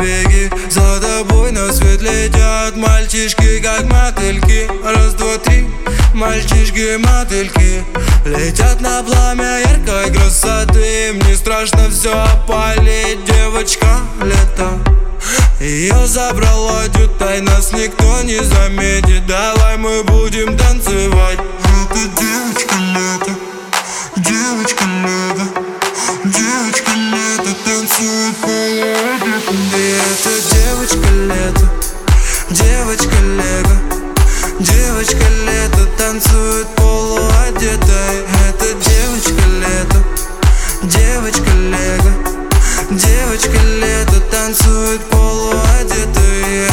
беги, за тобой на свет летят мальчишки, как мотыльки. Раз, два, три, мальчишки-мотыльки летят на пламя яркой красоты. Им не страшно все опалить, девочка лето. Ее забрала дюта, и нас никто не заметит. Давай мы будем танцевать. Это девочка лето, девочка лето, девочка лето танцует полуодетая. И это девочка лето, девочка лего, девочка лето танцует полуодетой. Это девочка лето, девочка лего, девочка лето танцует полуодетые.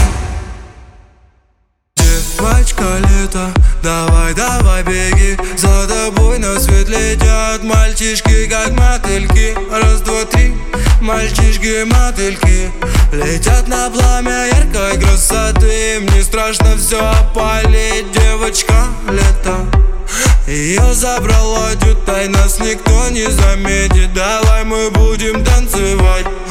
Девочка лето, давай, давай беги, за тобой на свет летят мальчишки, как мотыльки. Раз, два, три, мальчишки-мотыльки летят на пламя яркой красоты. Им не страшно все опалить, девочка лето. Ее забрала дюта, и нас никто не заметит. Давай мы будем танцевать.